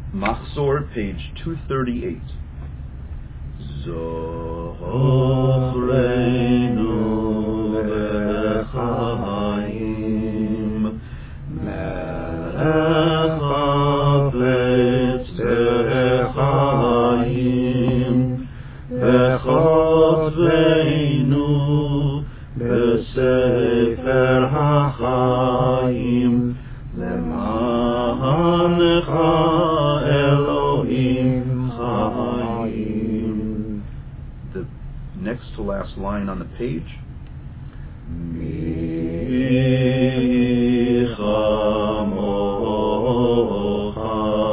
Machzor, page 238. Zochreinu lechaim melech hafetz bechaim v'chotveinu b'sefer hachaim lemancha Elohim chaim. The next to last line on the page. Mi chamocha